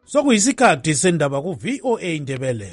Sokuyisikhathi sendaba ku VOA Indebele.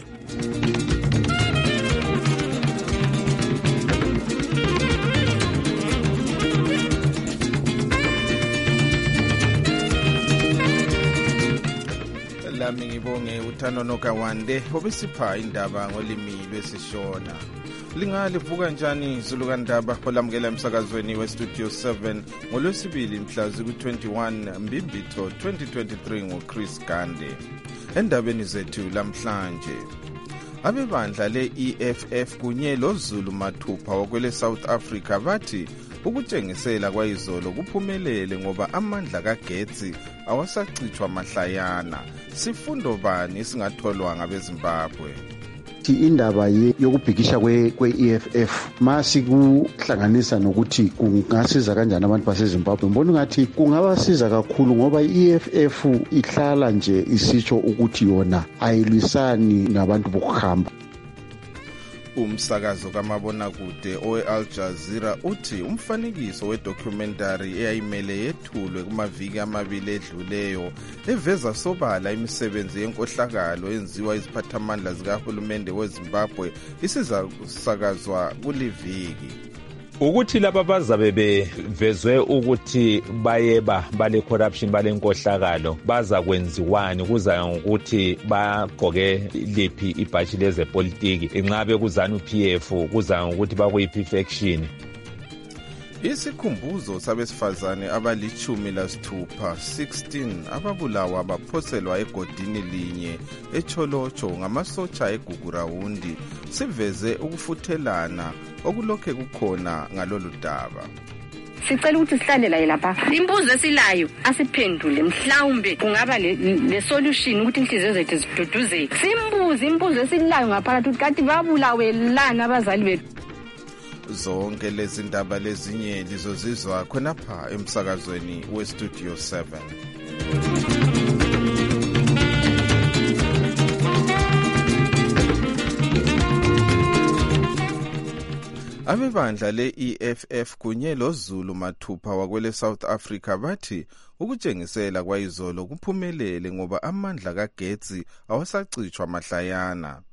Lami ngibonge uThano Nokawande obesipha indaba ngolimi lwesishona. Lingalivuka njani izulu kandaba olamukela emsakazweni weStudio 7 ngolwesibili mhla ziku-21 Mbimbitho 2023 ngoChris Gande. Endabeni zethu lamhlanje, abebandla le-EFF kunye loZulu Mathupha wakwele South Africa bathi ukutshengisela kwayizolo kuphumelele ngoba amandla kagetsi awasacithwa mahlayana. Sifundo bani singatholwa ngabeZimbabwe? Indaba yokubhikisha kwe-EFF masikuhlanganisa nokuthi kungasiza kanjani abantu baseZimbabwe, mbona ngathi kungabasiza kakhulu ngoba i-EFF ihlala nje isitsho ukuthi yona ayilwisani nabantu bokuhamba. Umsakazo kamabonakude owe-Al Jazeera uthi umfanekiso wedocumentary eyayimele yethulwe kumaviki amabili edluleyo eveza sobala imisebenzi yenkohlakalo enziwa iziphathamandla zikahulumende weZimbabwe isizasakazwa kuliviki. Ukuthi laba bazabe bevezwe ukuthi bayeba bale corruption bale nkohlakalo baza kwenziwani, kuza ngokuthi bagqoke liphi ibhaji lezepolitiki, inqabe kuzana uPF, kuza ngokuthi bakuyiphi faction. Isikhumbuzo sabesifazane abali-16 ababulawa baphoselwa egodini linye eCholocho ngamasotsha eGugurawundi siveze ukufuthelana okulokhe kukhona ngalolu daba. Sicela ukuthi sihlale la lapha. Imbuzo esilayo asiphendule, mhlawumbe kungaba le solution ukuthi inhliziyo zethu ziduduzeke. Simbuze imbuzo esilayo ngaphakathi ukuthi kanti babulawe lana abazali bethu. Zonke lezi ndaba lezinye lizozizwa khonapha emsakazweni weStudio 7. Abebandla le-EFF kunye loZulu Mathupha wakwele South Africa bathi ukutshengisela kwayizolo kuphumelele ngoba amandla kagetsi awasacithwa mahlayana.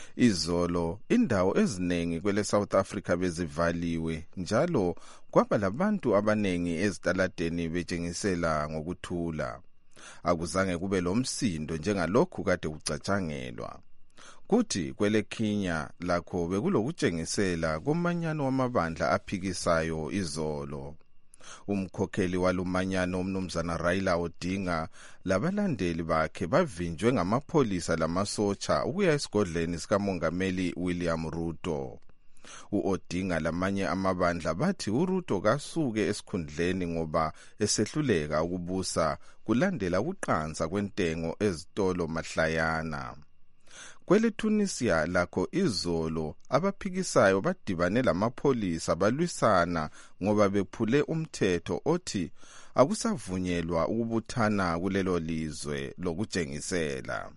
Izolo indawo eziningi kwele South Africa bezivaliwe, njalo kwaba labantu abanengi ezitaladeni betshengisela ngokuthula. Akuzange kube lomsindo njengalokhu kade kucatshangelwa. Kuthi kwele Kenya lakho bekulokutshengisela komanyano wamabandla aphikisayo izolo. Umkhokheli walumanyano umnumzana Raila Odinga labalandeli bakhe bavinjwe ngamapholisa lamasotsha ukuya esigodleni sikamongameli William Ruto. U-Odinga lamanye amabandla bathi uRuto kasuke esikhundleni ngoba esehluleka ukubusa kulandela ukuqansa kwentengo ezitolo mahlayana. Kwele Tunisia lakho izolo abaphikisayo badibane lamapholisa balwisana ngoba bephule umthetho othi akusavunyelwa ukubuthana kulelo lizwe lokutshengisela.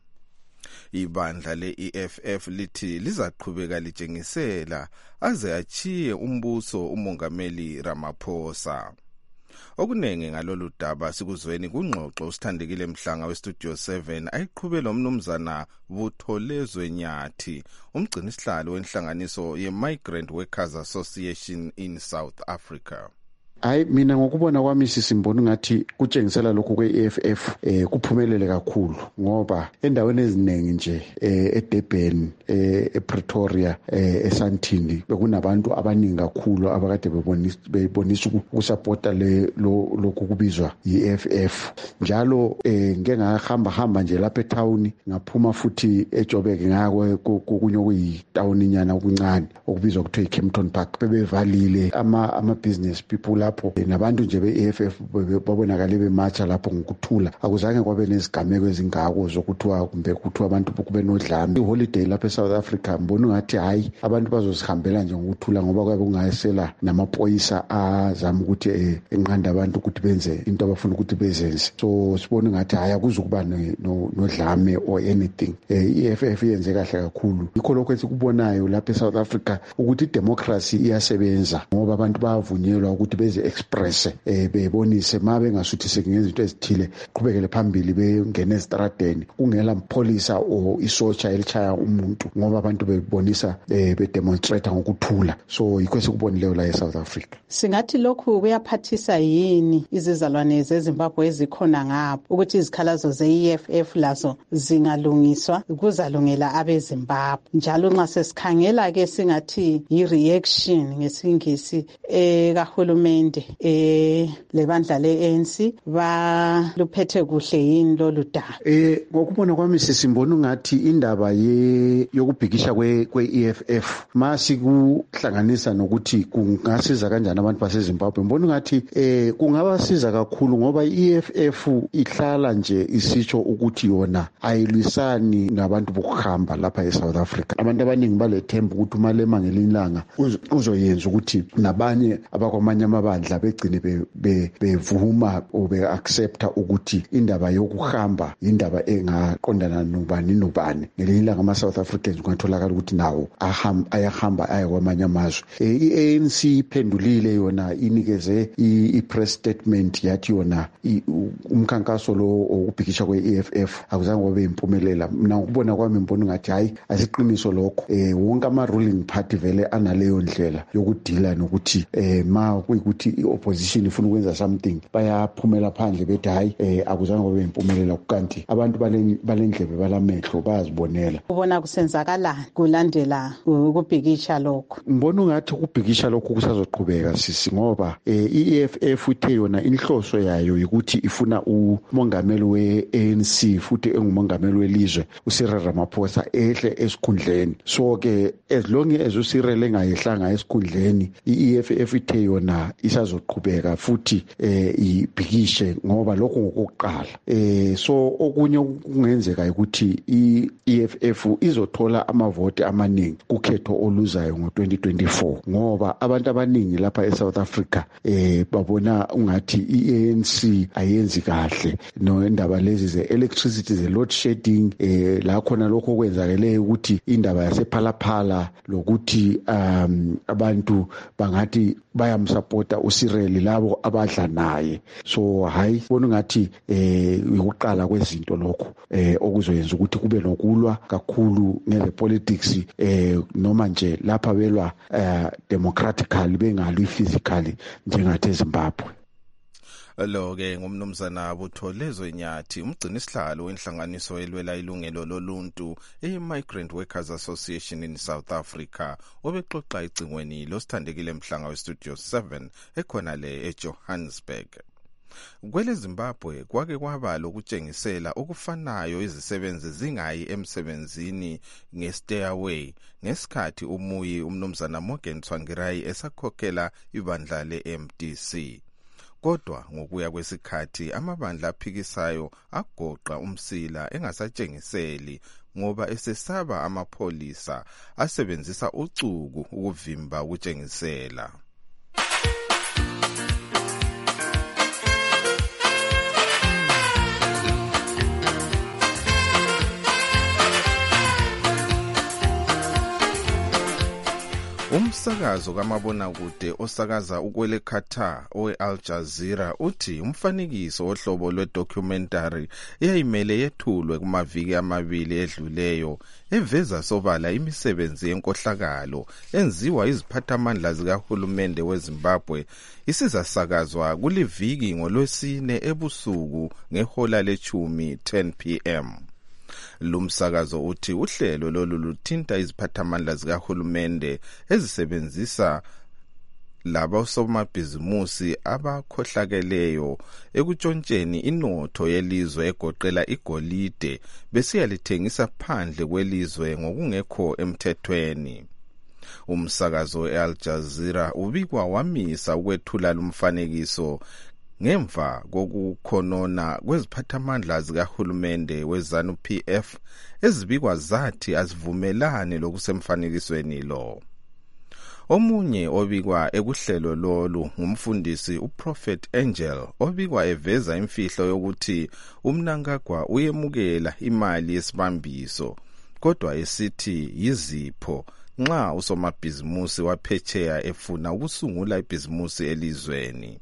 Ibandla le-EFF lithi lizaqhubeka litshengisela aze achiye umbuso umongameli Ramaphosa. Okunenge ngalolu daba sikuzweni kungxoxo usithandekile Mhlanga weStudio 7 ayiqhubela umnumzana Butholezwe Nyathi, umgcinisihlalo wenhlanganiso ye-Migrant Workers Association in South Africa. Mina ngokubona kwami sisimbona ngathi kutshengisela lokhu kwe-EFF kuphumelele kakhulu ngoba endaweni eziningi nje eDurban, ePretoria, eSandton bekunabantu abaningi kakhulu abakade bebonisa ukusupporta lokhu kubizwa yi-EFF. Njalo ngeke ngahamba nje lapha etown ngaphuma futhi eJoburg ngakwe kunye okuyitown inyana okuncane okubizwa kuthiwa iKempton Park, bebevalile ama business people lapho nabantu nje be-EFF babonakale bematsha lapho ngokuthula. Akuzange kwabe nezigameko ezingako zokuthiwa kumbe kuthiwa abantu kube nodlame. Iholiday lapha eSouth Africa mbona ngathi hayi abantu bazozihambela nje ngokuthula ngoba kwabe kungayesela namaphoyisa azama ukuthi enqanda abantu ukuthi benze into abafuna ukuthi bezenze. So sibona ngathi hayi akuzukuba nodlame or anything. I-EFF yenze kahle kakhulu. Yikho lokho esikubonayo lapha eSouth Africa ukuthi idemocracy iyasebenza ngoba abantu bavunyelwa ukuthi beze express bebonise mabe ngasuthi sekungenza into ezithile qhubekele phambili bengena ezitradeni kungela mpholisa o isotsha elichaya umuntu ngoba abantu bebonisa bedemonstrate ngokuthula. So yikho sikubonileyo la eSouth Africa. Singathi lokhu kuyaphathisa yini izizalwane zeZimbabwe ezikhona ngapho ukuthi izikhalazo ze-EFF lazo zingalungiswa kuzalungela abeZimbabwe. Njalo nxa sesikhangela ke singathi yi-reaction ngesingisi kahulumende lebandla le-ANC baluphethe kuhle yini lolu daba. Ngokubona kwami sisimbona ungathi indaba yokubhikisha kwe-EFF masikuhlanganisa nokuthi kungasiza kanjani abantu baseZimbabwe, mbona ungathi kungabasiza kakhulu ngoba i-EFF ihlala nje isitsho ukuthi yona ayilwisani nabantu bokuhamba lapha eSouth Africa. Abantu abaningi balethemba ukuthi umalema ngelinye ilanga uzoyenza ukuthi nabanye abakwamanye amabandla begcine bevuma or be-accepta ukuthi indaba yokuhamba indaba engaqondana nobani. Ngelinye ilanga ama-South Africans kungatholakala ukuthi nawo ayahamba aya kwamanye amazwe. I-ANC iphendulile yona inikeze i-press statement yathi yona umkhankaso lo okubhikisha kwe-EFF akuzange wabe impumelela. Mina ngokubona kwami mbona ngathi hayi asiqiniso lokho. Wonke ama-ruling party vele analeyo ndlela yokudila nokuthi ma kuyikuthi i-opposition ifuna ukwenza something bayaphumela phandle bethi hayi akuzange wabe impumelela, kanti abantu balendlebe balamehlo bayazibonela. Ubona kusenzakala kulandela ukubhikisha lokho? Mbona ungathi ukubhikisha lokho kusazoqhubeka sisi ngoba i-EFF uthe yona inhloso yayo ukuthi ifuna umongameli we-ANC futhi engumongameli welizwe uCyril Ramaphosa ehle esikhundleni. So ke as long as uCyril engayehlanga esikhundleni i-EFF ithe yona isazoqhubeka futhi ibhikishe ngoba lokho ngokuqala. So okunye kungenzeka ukuthi i-EFF izothola amavoti amaningi kukhetho oluzayo ngo-2024 ngoba abantu abaningi lapha eSouth Africa babona ungathi i-ANC ayenzi kahle indaba lezi ze-electricity ze-load shedding la khona lokho kwenzakele ukuthi indaba yasephalaphala lokuthi abantu bangathi bayamsupporta uCyril labo abadla naye. So hayi bona ngathi ukuqala kwezinto lokho okuzoyenza ukuthi kube nokulwa kakhulu ngezepolitics noma nje lapha belwa democratically bengalwi physically njengathe eZimbabwe. Lo ke ngumnumzana Butholezo Nyathi, umgcini isihlalo wenhlanganiso elwela ilungelo loluntu e-Migrant Workers Association in South Africa, obexoxa icingweni losithandekile mhlanga we-Studio 7 ekhona le eJohannesburg. Kwele Zimbabwe kwake kwaba lokutshengisela okufanayo izisebenzi zingayi emsebenzini nge-stayaway ngesikhathi umuyi umnumzana Morgan Tsvangirai esakhokhela ibandla le-MDC. Kodwa ngokuya kwesikhathi amabandla aphikisayo agoqa umsila engasatshengiseli ngoba esesaba amapholisa asebenzisa ucuku ukuvimba ukutshengisela. Umsakazo kamabonakude osakaza ukwele Qatar owe-Al Jazeera uthi umfanekiso ohlobo lwe-documentary eyayimele yethulwe kumaviki amabili edluleyo eveza sobala imisebenzi yenkohlakalo enziwa iziphathamandla zikahulumende weZimbabwe isizasakazwa kuliviki ngolwesine ebusuku ngehola le-10 p.m. Lumsakazo uthi uhlelo lolu luthinta iziphathamandla zikahulumende ezisebenzisa laba somabhizimusi abakhohlakeleyo ekutshontsheni inotho yelizwe egoqela igolide besiyalithengisa phandle kwelizwe ngokungekho emthethweni. Umsakazo e-Al Jazeera ubikwa wamisa ukwethula lumfanekiso ngemva kokukhonona kweziphathamandla zikahulumende weZANU PF ezibikwa zathi azivumelane lokusemfanekisweni lo. Omunye obikwa ekuhlelo lolu ngumfundisi uProphet Angel obikwa eveza imfihlo yokuthi uMnangagwa uyemukela imali yesibambiso kodwa esithi yizipho nxa usomabhizimusi waphetsheya efuna ukusungula ibhizimusi elizweni.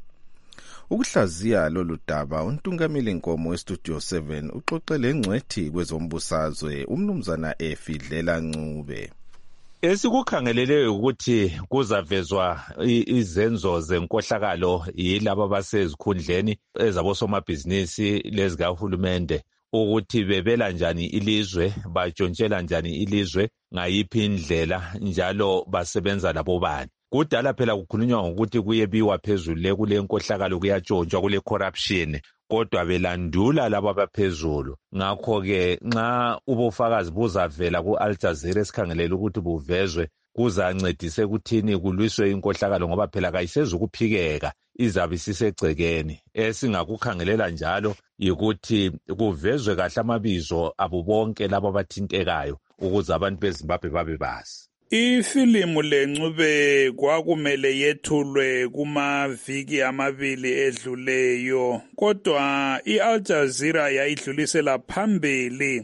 Ukuhlaziya lolu daba uNtungameli Nkomo weStudio 7 uxoxele ngcwethi kwezombusazwe uMnumzana Efidlela Ncube. Esikukhangeleleyo ukuthi kuzavezwa izenzo zenkohlakalo yilabo abasezikhundleni ezabosomabhizinisi lezikahulumende ukuthi bebela njani ilizwe, batshontshela njani ilizwe, ngayiphi indlela njalo basebenza labo bani. Kudala phela kukhulunywa ngokuthi kuyebiwa phezulu kule nkohlakalo kuyatshontshwa kule corruption kodwa belandula labo abaphezulu. Ngakho-ke nxa ubufakazi buzavela ku-Al Jazeera esikhangelela ukuthi buvezwe kuzancedise ukuthini kulwiswe inkohlakalo ngoba phela kayisezukuphikeka izabe isisegcekeni. Esingakukhangelela njalo yikuthi kuvezwe kahle amabizo abo bonke labo abathintekayo ukuze abantu beZimbabwe babe bazi. Ifilimu leNcube kwakumele yethulwe kumaviki amabili edluleyo kodwa iAl Jazeera yayidlulisela phambili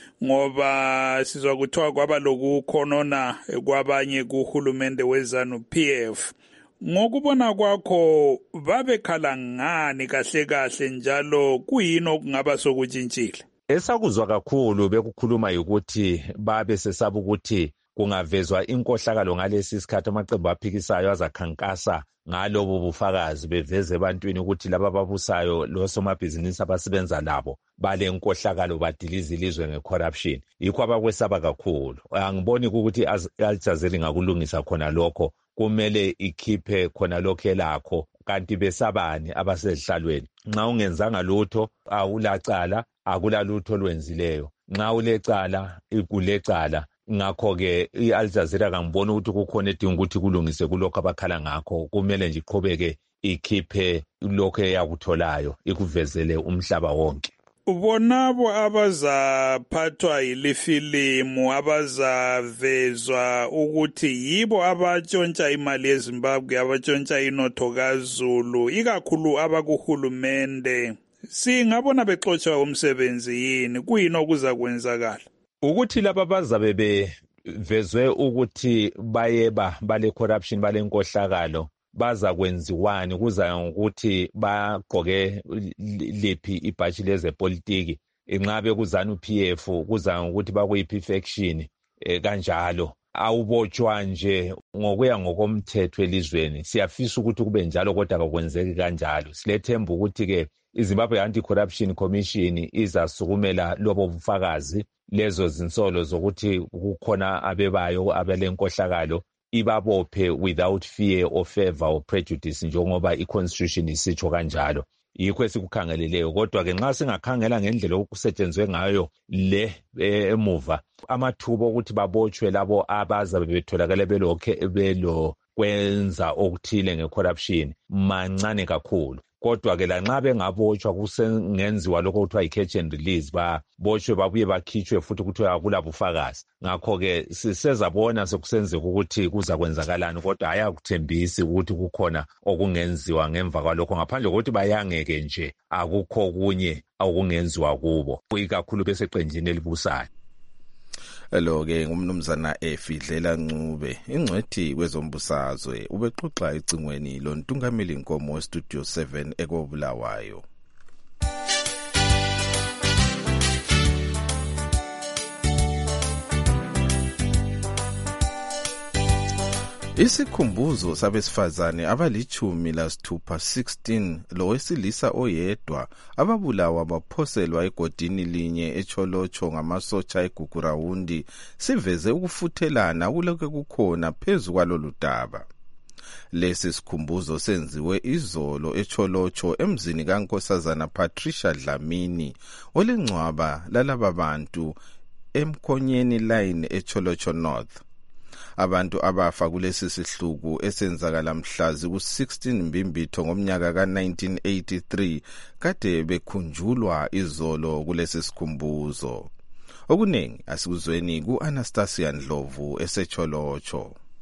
ngoba sizwa kuthiwa kwaba lokukhonona kwabanye kuhulumende weZANU-PF. Ngokubona kwakho babekhala ngani kahle kahle njalo kuyini okungaba sokutshintshile? Esakuzwa kakhulu bekukhuluma ukuthi babe sesaba ukuthi kungavezwa inkohlakalo ngalesi sikhathi amaqembu aphikisayo azakhankasa ngalobo bufakazi beveze ebantwini ukuthi laba ababusayo losomabhizinisi abasebenza labo bale nkohlakalo badiliza ilizwe ngecorruption. Yikho abakwesaba kakhulu. Angiboni ukuthi Al Jazeera ngakulungisa khona lokho, kumele ikhiphe khona lokho elakho kanti besabani abasezihlalweni. Nxa ungenzanga lutho awulacala, akulalutho olwenzileyo. Nxa ulecala ikulecala. Ngakho-ke iAl Jazeera kangibona ukuthi kukhona edinga ukuthi kulungise kulokho abakhala ngakho. Kumele nje iqhubeke ikhiphe lokho eyakutholayo ikuvezele umhlaba wonke. Bonabo abazaphathwa yilifilimu abazavezwa ukuthi yibo abatshontsha imali yeZimbabwe, abatshontsha inotho kaZulu, ikakhulu abakuhulumende, singabona bexotshwa umsebenzi yini? Kuyini okuza kwenzakala? Ukuthi laba bazabe bevezwe ukuthi bayeba bale corruption bale nkohlakalo baza kwenziwani, kuza ngokuthi bagqoke liphi ibhatshi lezepolitiki, enqabe kuZANU-PF, kuza ngokuthi bakuyiphi faction kanjalo. Awubotshwa nje ngokuya ngokomthetho elizweni. Siyafisa ukuthi kube njalo kodwa akwenzeki kanjalo. Silethemba ukuthi-ke iZimbabwe Anti-Corruption Commission izasukumela lobo bufakazi, lezo zinsolo zokuthi kukhona abebayo abelenkohlakalo, ibabophe without fear or favor or prejudice njengoba iconstitution isitsho kanjalo. Yikho esikukhangeleleyo kodwa-ke nxa singakhangela ngendlela okusetshenzwe ngayo le emuva, amathuba okuthi babotshwe labo abazabe betholakale belo kwenza okuthile ngecorruption mancane kakhulu. Kodwa-ke lanxa bengabotshwa kusengenziwa lokho kuthiwa yi-catch and release, babotshwe babuye bakhitshwe futhi kuthiwa akulabufakazi. Ngakho-ke sisezabona sekusenzeka ukuthi kuza kwenzakalani kodwa ayakuthembisi ukuthi kukhona okungenziwa ngemva kwalokho ngaphandle kokuthi bayangeke nje akukho okunye okungenziwa kubo, ikakhulu beseqenjini elibusayo. Lo-ke ngumnumzana Efidlela Ncube, ingcwethi kwezombusazwe, ubexoxa ecingweni loNtungameli Nkomo weStudio 7 ekobulawayo. Isikhumbuzo sabesifazane abali-16 lowesilisa oyedwa ababulawa baphoselwa egodini linye eCholocho ngamasotsha eGugurawundi siveze ukufuthelana kulokho kukhona phezu kwalolu daba. Lesi sikhumbuzo senziwe izolo eCholocho emzini kaNkosazana Patricia Dlamini olengcwaba lalaba bantu eMkhonyeni line eCholocho North. Abantu abafa kulesi sihluku esenzakala mhlazi ku-16 Mbimbitho ngomnyaka ka-1983 kade bekhunjulwa izolo kulesi sikhumbuzo. Okuningi asikuzweni ku-Anastasia Ndlovu eseCholocho.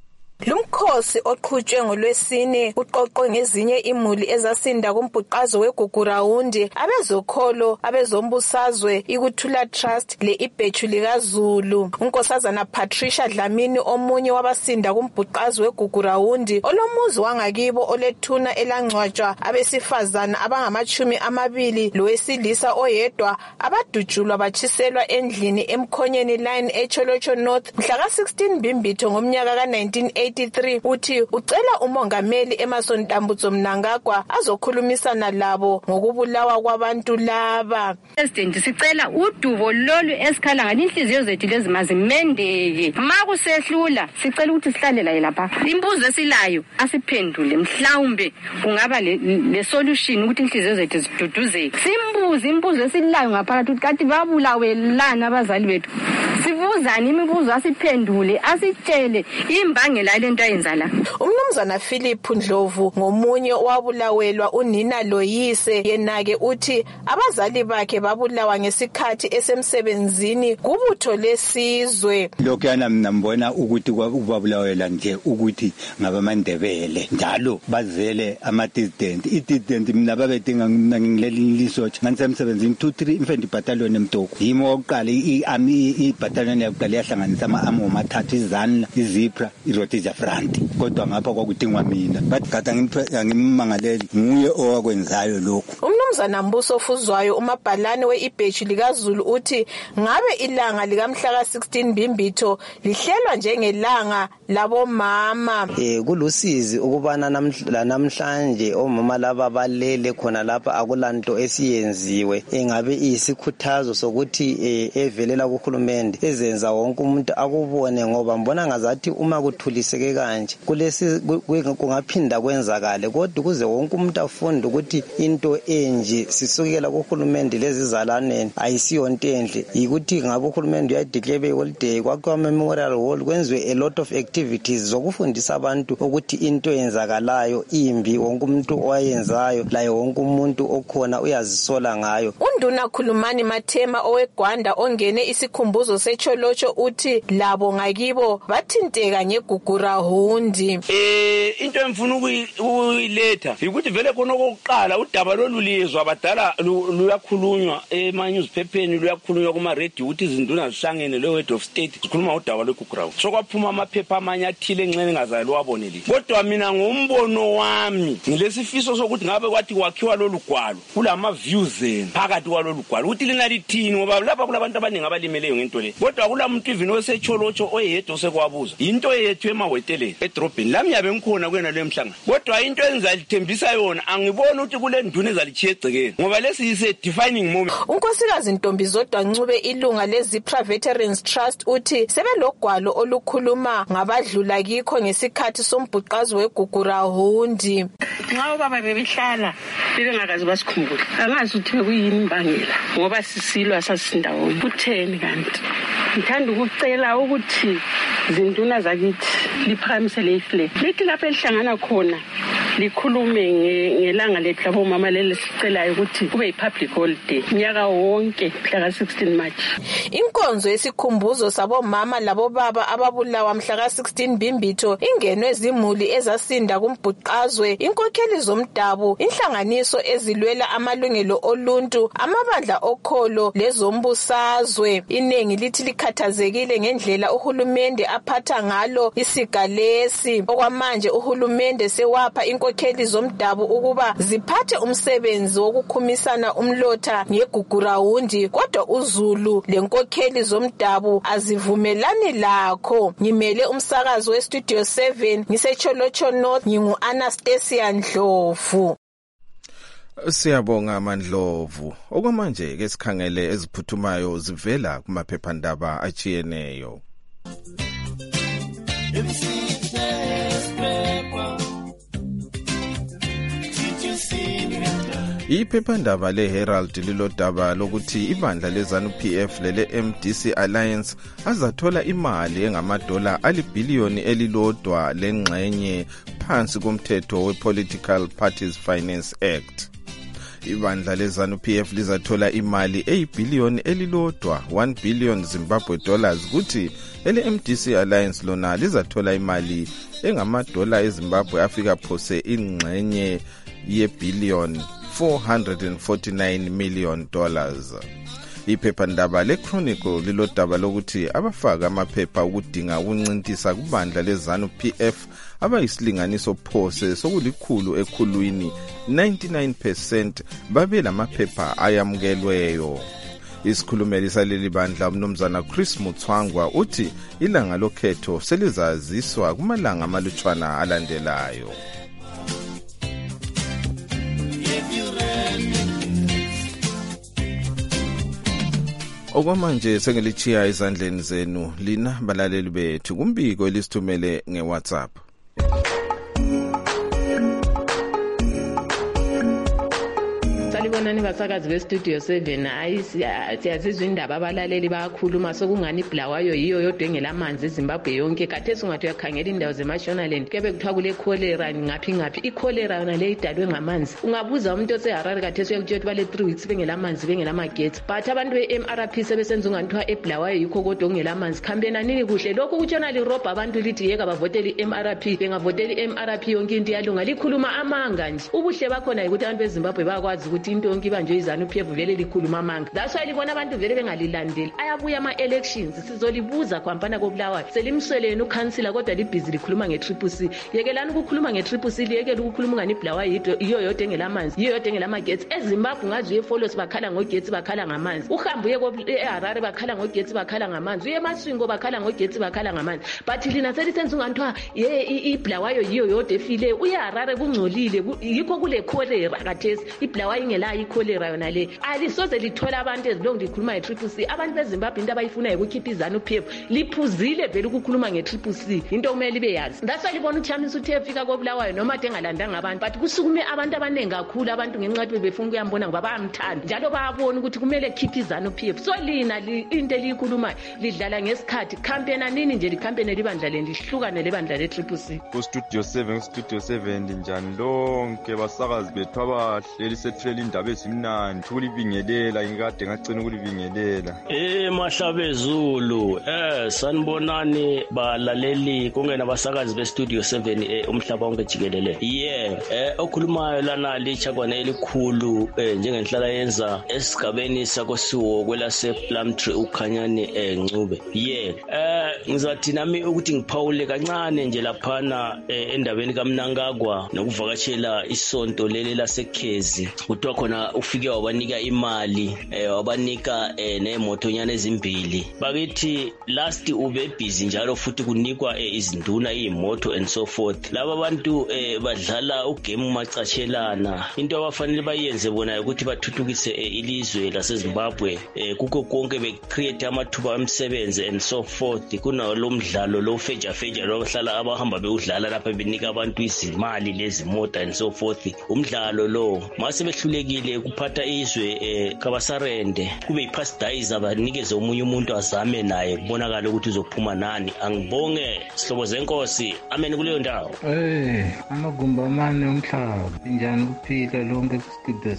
Lumkhosi oqhutshwe ngolwesine uqoqwe ngezinye imuli ezasinda kumbhuqazo weGugurawundi, abezokholo, abezombusazwe, ikuthula Trust le ibhechu likaZulu. Unkosazana Patricia Dlamini omunye wabasinda kumbhuqazo weGugurawundi olomuzi wangakibo olethuna elangcwatshwa abesifazana abangama-20 lowesilisa oyedwa abadutshulwa batshiselwa endlini emkhonyeni line eCholocho North mhla ka-16 Mbimbithi ngomnyaka ka-1983 uthi ucela umongameli Emmerson Ntambutso Mnangagwa azokhulumisana labo ngokubulawa kwabantu laba. President sicela udubo lolu esikhala ngani inhliziyo zethu lezi mazimendeke. Makusehlula sicela ukuthi sihlale la lapha. Imbuzo esilayo asiphendule mhlawumbe kungaba le solution ukuthi inhliziyo zethu ziduduzeke. Simbuze imbuzo esilayo ngaphakathi ukuthi kanti babulawe lana abazali bethu. Sivuzani imibuzo asiphendule asitshele imbangela lento ayenza la. Umnumzana Philip Ndlovu ngomunye owabulawelwa unina loyise yenake uthi abazali bakhe babulawa ngesikhathi esemsebenzini kubutho lesizwe. Lokho yana minambona ukuthi ubabulawela nje ukuthi ngabamandebele njalo bazele ama-dissident i-dissident mina babedinga ngileli research nganisemsebenzini 23 Infantry Battalion eMtoko yimo oqala i-battalion yakuqala yahlanganisa ama-amo amathathu izanla izipra irotija front kodwa ngapha kwakudingwa mina bathi gada ngimmangaleli nguye owakwenzayo lokhu. Umnumzana Mbuso Fuzwayo umabhalane we-ibhechu likaZulu uthi ngabe ilanga likamhla ka-16 Mbimbithi lihlelwa njengelanga labomama. Kulusizi ukubana namhlanje omama laba balele khona lapha akulanto esiyenziwe engabe isikhuthazo sokuthi evelela kuhulumende ezenza wonke umuntu akubone ngoba mbona ngazathi uma kuthuliseke kanje kulesi kungaphinda kwenzakale kodwa kuze wonke umuntu afunde ukuthi into enje sisukela kuhulumende lezizalaneni ayisiyonto enhle yikuthi ngabe uhulumende uyadeclare holiday kwakwa memorial hall kwenziwe a lot of activities zokufundisa abantu ukuthi into yenzakalayo imbi wonke umuntu owayenzayo laye wonke umuntu okhona uyazisola ngayo. Unduna Khulumani Mathema oweGwanda ongene isikhumbuzo seCholocho uthi labo ngakibo bathinteka ngeGugurawundi. Into emfuna ukuyiletha ukuthi vele khona okokuqala udaba lolulizwa abadala luyakhulunywa ema-newspapeni luyakhulunywa kuma-radio ukuthi izinduna zihlangene le-head of state zikhuluma udaba lweGugurawundi sokwaphuma amaphepha amanye athile encane ngazayo lwabonelile kodwa mina ngombono wami ngilesifiso sokuthi ngabe kwathi kwakhiwa lolu gwalo kulama-views enu phakathi kwalolu gwalo ukuthi lina lithini ngoba lapha kulabantu abaningi abalimeleyo ngento le kodwa kulamuntu even oseCholocho oyedwa osekwabuza into yethu emaweteleni edrobheni lami yabe ngikhona kwena le mhlangano kodwa into enzalithembisa yona angiboni ukuthi kule nduna ezalichiye egcekeni ngoba lesi yise defining moment. Unkosikazi Ntombizodwa Ncube ilunga leZipra Veterans Trust uthi sebelogwalo olukhuluma ngabadlula kikho ngesikhathi sombhuqazo weGugurawundi. Nxa ubaba bebihlala bebengakazi basikhumbula angazi ukuthi bekuyini imbangela ngoba sisilwa sasindawonye kutheni kanti ngithanda ukucela ukuthi zinduna zakithi liphakamisele iflag lithi lapho elihlangana khona likhulume ngelanga lethu labomama leli sicelayo ukuthi kube yi-public holiday nyaka wonke mhla ka-16 March. Inkonzo yesikhumbuzo sabomama labobaba ababulawa mhla ka-16 Mbimbithi ingenwe zimuli ezasinda kumbhuqazwe inkokheli zomdabu inhlanganiso ezilwela amalungelo oluntu amabandla okholo lezombusazwe. Iningi lithi likhathazekile ngendlela uhulumende aphatha ngalo isigalesi okwamanje uhulumende sewapha inkokheli zomdabu ukuba ziphathe umsebenzi wokukhumisana umlotha ngeGugurawundi kodwa uZulu lenkokheli zomdabu azivumelani lakho. Ngimele umsakazo weStudio 7 ngiseCholocho North ngingu-Anastasia Ndlovu. Siyabonga Mandlovu. Okwamanje ke sikhangele eziphuthumayo zivela kumaphephandaba achiyeneyo. Iphephandaba leHerald lilodaba lokuthi ibandla leZANU-PF lele-MDC Alliance azathola imali engamadola alibhiliyoni elilodwa lengxenye phansi komthetho we-Political Parties Finance Act. Ibandla leZANU-PF lizathola imali eyibhiliyoni elilodwa 1 billion Zimbabwe dollars kuthi ele-MDC Alliance lona lizathola imali engamadola eZimbabwe afika phose ingxenye ye-billion 449 million dollars. Iphephandaba leChronicle lilodaba lokuthi abafaka amaphepha ukudinga ukuncintisa kubandla leZANU-PF abayisilinganiso phose sokulikhulu ekhulwini 99% babe lamaphepha ayamukelweyo. Isikhulumeli saleli bandla umnumzana Chris Mutswangwa uthi ilanga lokhetho selizaziswa kumalanga amalutshwana alandelayo. Okwamanje sengilichiya izandleni zenu lina balaleli bethu kumbiko elisithumele ngeWhatsApp. Salibonani basakazi bestudio 7 hayi siyazizwa indaba abalaleli bayakhuluma sokungani ibhlawayo yiyo yodwa engelamanzi eZimbabwe yonke. Khathesi ungathi uyakhangela indawo zeMashonaland kube kuthiwa kule cholera ngaphi icholera yona le idalwe ngamanzi. Ungabuza umuntu oseHarare khathesi uyakutshela ukuthi bale 3 weeks bengelamanzi bengelamagetsi, but abantu be-MRP sebesenza unganithiwa ebhlawayo yikho kodwa ongelamanzi. Khambenanini kuhle lokhu kutshona lirobha abantu lithi yeka bavotele i-MRP, bengavotela i-MRP yonke into iyalunga. Likhuluma amanga nje. Ubuhle bakhona ukuthi abantu beZimbabwe bakwazi ukuthi into yonke ibanjwe iZANU-PF vele likhuluma amanga. That's why libona abantu vele bengalilandeli. Ayabuya ama-elections sizolibuza kwampana kobulawayo selimsweleni ukhansila kodwa libhizi likhuluma nge-CCC. Yekelani ukukhuluma nge-CCC, liyekele ukukhuluma ngani ibhlawayo yiyo yodwa engelamanzi, yiyo yodwa engelamagetsi. eZimbabwe ngazi uye-Follows bakhala ngogetsi bakhala ngamanzi, uhambe uye eHarare bakhala ngogetsi bakhala ngamanzi, uye eMasvingo bakhala ngogetsi bakhala ngamanzi. But lina selisenza unganithiwa ibhlawayo yiyo yodwa efile, uye eHarare kungcolile yikho kule cholera khathesi. Ibhlawayo ingelayo icholera yona le alisoze lithola abantu ezilongo likhuluma nge-CCC. Abantu beZimbabwe into abayifunayo ukukhipha iZANU-PF liphuzile vele ukukhuluma nge-CCC, into kumele beyazi. That's why libona uChamisa uthe efika kobulawayo noma ade engalandanga abantu, but kusukume abantu abaningi kakhulu abantu ngenxa yokuthi befuna ukuyambona ngoba bayamthanda njalo bayabona ukuthi kumele khiphe iZANU-PF. So lina into eliyikhulumayo lidlala ngesikhathi. Campaign nini nje likhampeni libandla leni lihlukane lebandla le-CCC. Studio 7 njani lonke basakazi bethu abahleli sethlela indaba ezimnandi ukulibingelela ngikade ngacina ukulibingelela. Mahlabezulu sanibonani balaleli kungena basakazi bestudio 7 umhlaba wonke jikelele. Okhulumayo lana lichakwana elikhulu njengenhlala yenza esigabeni sakosiwo kwelase Plumtree uKhanyane Ncube. Ngizathi nami ukuthi ngiphawule kancane nje laphana endabeni kaMnangagwa nokuvakatshela isonto leli laseKhezi. Kuthiwa khona ufike wabanika imali wabanika nemotonyana ezimbili. Bakithi last ube busy njalo futhi kunikwa izinduna imoto and so forth. Laba bantu badlala ugame macatshelana. Into abafanele bayenze bona ukuthi bathuthukise ilizwe laseZimbabwe kuko konke becreate amathuba omsebenzi and so forth. Kuna lo mdlalo lo feja lo hlala abahamba beudlala lapha benika abantu izimali lezi mota and so forth. Umdlalo lo mase behlulekile kuphatha izwe kabasarende kube ipastize abanikeze omunye umuntu azame naye kubonakala ukuthi uzophuma nani. Angibonge sihlobo zenkosi amen kuleyo ndawo. Amagumba amane umhlaba njani kuphila lonke kustudio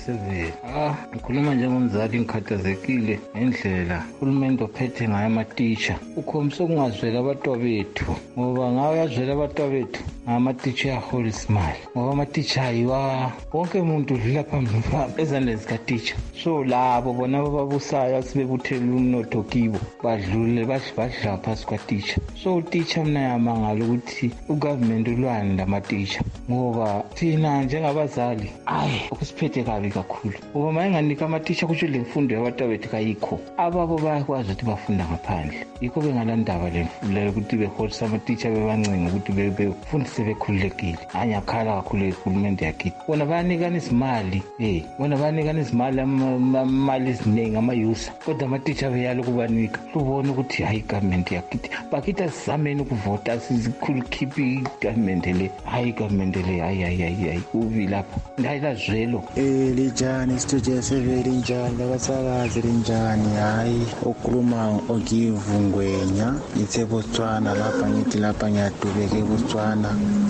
7. Ngikhuluma njengomzali ngikhathazekile ngendlela uhulumeni ophethe ngayo amateacher. Ukhombisa ukungazwela abatwabethu ngoba ngawe yazwela abatwabethu ngamateacher yahola isimali ngoba amateacher ayiwa wonke umuntu udlula phambili ezandleni zikateacher. So labo bona ababusayo sibebuthela umnotho kibo badlule badla phasi kwateacher. So uteacher mina yamangala ukuthi ugovernment ulwana lamateacher ngoba thina njengabazali ukusiphethe kabi kakhulu ngoba mayenganika amateacher kusho le mfundo yabatwabethu kayikho. Ababo bayakwazi ukuthi bafunda ngaphandle yikho bengalandaba le ukuthi beholisa amateacher bebancinga ukuthi befundise bekhululekile. Anyakhala kakhulu ehulumende yakithi bona bayanikana izimali bona bayanikana izimali amali eziningi amayusa kodwa amateacher beyala ukubanika. Lubona ukuthi hayi government yakithi bakithi asizameni ukuvota sizikhulkhiphi government le hayi government le hayi ubi lapha ndayila zwelo. Lijani studio 7 njani abasakazi linjani hayi okhuluma ogivungwenya ithe Botswana lapha ngithi lapha ngiyadubeke eBotswana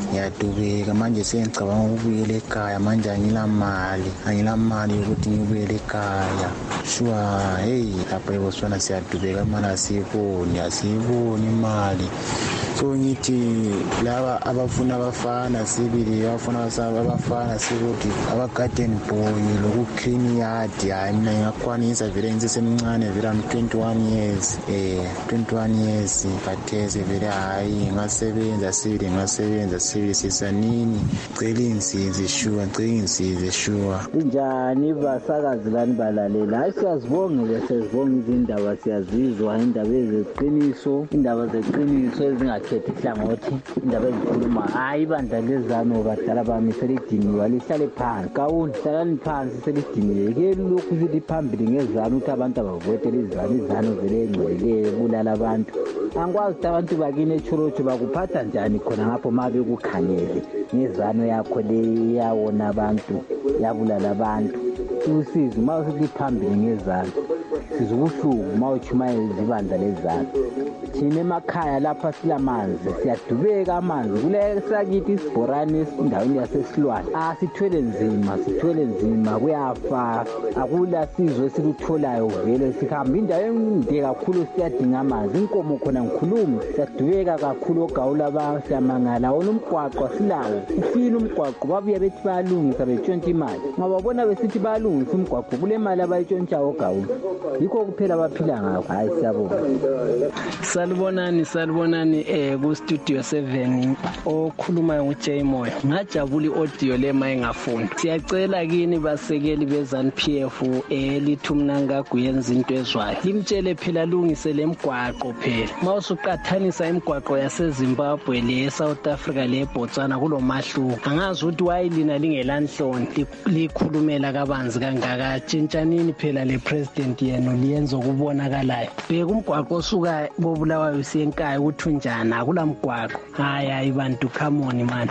ngiyadubeka manje sengicabanga ukubuyela ekhaya manje angilamali yokuthi ngibuyele ekhaya shuwa hey lapha eBotswana siyadubeka mana asiyiboni imali so ngithi laba abafuna abafana sibili abafana sikuthi aba-garden boy loku-clean yard hayi mina ngingakwanisa vele ngisesemncane vele am 21 years 21 years khathesi vele hayi ngingasebenza sibili sisanini cela insizi shuwa kunjani basakazi lani balalela hayi siyazibonga izindaba siyazizwa indaba zeqiniso ezingakhethi ihlangothi indaba ezikhuluma hayi ibandla lezano badala bami selidiniwe lihlale phansi kawuni hlalani phansi selidiniwe ke lokhu sithi phambili ngezano ukuthi abantu abavotele izano vele engcwele bulala abantu angikwazi ukuthi abantu bakini echurch bakuphatha njani khona ngapho mabe kukhangele ngezano yakho le yawona abantu yabulala abantu usizo uma usithi phambili ngezano sizokuhluku mawuchumayela izibandla lezano thina emakhaya lapha silamanzi siyadubeka amanzi kule sakithi isibhorane endaweni yasesilwane sithwele nzima kuyafa akula sizwe esikutholayo vele sihamba indawo ende kakhulu siyadinga amanzi inkomo khona ngikhuluma siyadubeka kakhulu ogawula basiyamangala wona umgwaqo silawo ufile umgwaqo babuye bethi bayalungisa betshontsha imali ngababona besithi bayalungisa umgwaqo kule mali abayitshontsha ogawula yikho kuphela baphila ngakho hayi siyabonga Salibonani ku studio 7 okhuluma nguJay Moyo ngajabula iaudio lema engafunda siyacela kini basekeli beZANU-PF lithi umnanga kuyenza into ezwayo limtshele phela lungise lemgwaqo phela mawusuqathanisa imigwaqo yaseZimbabwe le South Africa le Botswana kulomahluko angazi ukuthi wayilina lingelanhloni likhulumela kabanzi kangaka tshintshanini phela le president yenu liyenza ukubonakalayo beka umgwaqo osuka Bulawayo siyenkayi uthunjana akulamgwaqo hayi bantu come on man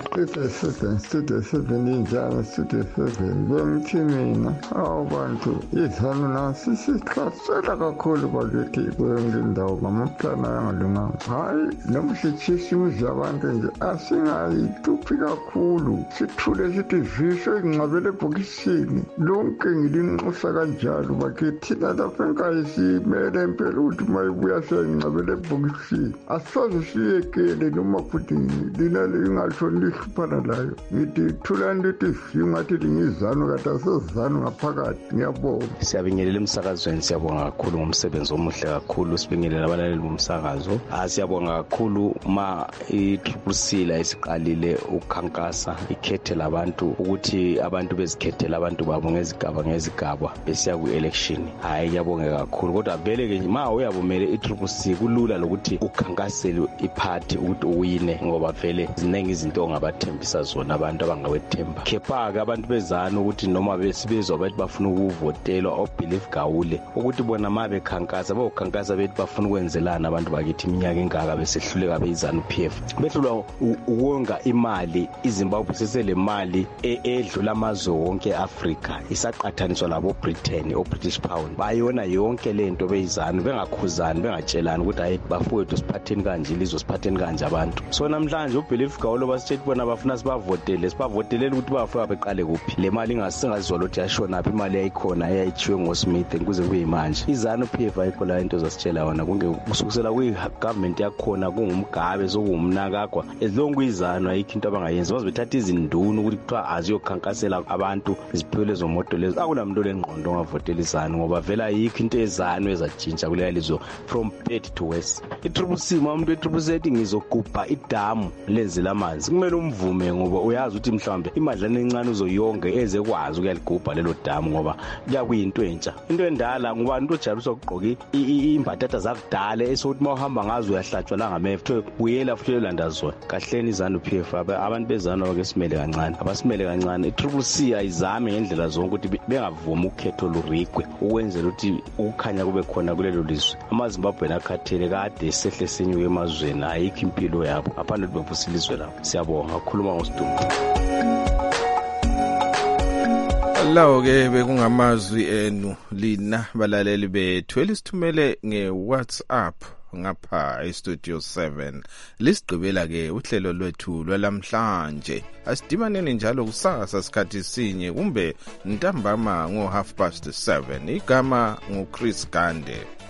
studio 7 injana studio 7 bemthi mina abantu izanu nasi sihlasela kakhulu bakithi kwendawo ngamaplana yangalunganga hayi nomshitshisi abantu nje asingayituphi kakhulu sithule sithi visho ingcabele ebhokisini lonke ngilinxusa kanjalo bakithi lapha enkayi simele impela ukuthi mayibuya sengcabele ebhokisini asoze siyekele noma futhi linale ingalishoni lihluphana layo ngithi thulani lithi singathi lingizano kade asezizano ngaphakathi ngiyabonga siyabingelela emsakazweni siyabonga kakhulu ngomsebenzi omuhle kakhulu sibingelela abalaleli bomsakazo siyabonga kakhulu ma iTRC la isiqalile ukukhankasa ikhethe labantu ukuthi abantu bezikhethela abantu babo ngezigaba besiya ku-election hayi kuyabongeka kakhulu kodwa vele ke ma uyabumele iTRC kulula lokuthi ukhankasele iphathi ukuthi uwine ngoba vele ziningi izinto ongabathembisa zona abantu abangawethemba khepha-ke abantu bezana ukuthi noma besibezwa bathi bafuna ukuvotelwa obelieve gawule ukuthi bona ma bekhankasa bayokhankasa bethi bafuna ukwenzelana abantu bakithi iminyaka engaka besehluleka beyiZANU-PF behlulwa ukonga imali iZimbabwe sesele mali edlula amazwe wonke eAfrika isaqathaniswa labo Britain o-British pound bayona yonke lento beyiZANU bengakhuzani bengatshelani ukuthi hayi bafowethu siphatheni kanje ilizwe siphatheni kanje abantu so namhlanje ubelieve gawulo basitshethi bona bafuna sibavotelele ukuthi bafika beqale kuphi le mali ingasingazizwa lokuthi yashona phi imali yayikhona eyayitshiwe ngoSmith kuze kube manje iZANU-PF ayikho la into zasitshela yona kusukusela kwi-government yakhona kungumgabe sokuwumnakagwa ezilonke iZANU ayikho into abangayenza bazobethatha izinduna ukuthi kuthiwa aziyokhankasela abantu iziphiwo lezo moto lezo akulamuntu olengqondo ongavotela iZANU ngoba vele ayikho into eZANU ezatshintsha kuleya lizwe from east to west iTRC umuntu weTRC ethi ngizogubha idamu lenzela amanzi kumele umvume ngoba uyazi ukuthi mhlawumbe imadlana encane uzoyonge ezekwazi ukuyaligubha lelo damu ngoba kuyakuyinto entsha into endala ngoba into ojabuliswa ukugqoka imbatata zakudala esokuthi mawuhamba ngazo uyahlatshwa la ngamehlo uyela futhi elanda zona kahleni iZANU-PF abantu bezana ke simele kancane abasimele kancane iTRC ayizame ngendlela zonke ukuthi bengavumi ukhetho lurigwe ukwenzela ukuthi ukukhanya kube khona kulelo lizwe amaZimbabwe nakhathele kade sehle senyuke emazweni ayikho impilo yabo aphandle bevusa ilizwe labo siyabonga ukukhuluma ngosidumo lawo ke bekungamazwi enu lina balaleli bethu elisithumele ngeWhatsApp ngapha estudio 7 lisigqibela ke uhlelo lwethu lwalamhlanje. Asidibaneni njalo kusasa sikhathi sinye kumbe ntambama ngo 7:30. Igama nguChris Gande.